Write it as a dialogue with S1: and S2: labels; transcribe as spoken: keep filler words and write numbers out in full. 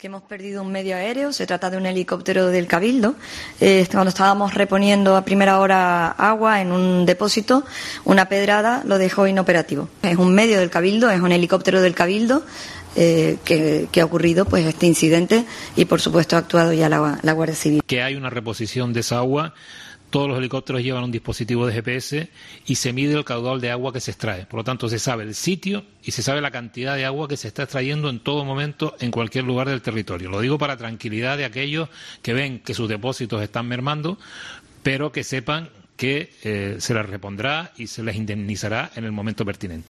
S1: Que hemos perdido un medio aéreo, se trata de un helicóptero del Cabildo. Eh, cuando estábamos reponiendo a primera hora agua en un depósito, una pedrada lo dejó inoperativo. Es un medio del Cabildo, es un helicóptero del Cabildo eh, que, que ha ocurrido pues este incidente y por supuesto ha actuado ya la, la Guardia Civil.
S2: Que hay una reposición de esa agua. Todos los helicópteros llevan un dispositivo de G P S y se mide el caudal de agua que se extrae. Por lo tanto, se sabe el sitio y se sabe la cantidad de agua que se está extrayendo en todo momento en cualquier lugar del territorio. Lo digo para tranquilidad de aquellos que ven que sus depósitos están mermando, pero que sepan que eh, se les repondrá y se les indemnizará en el momento pertinente.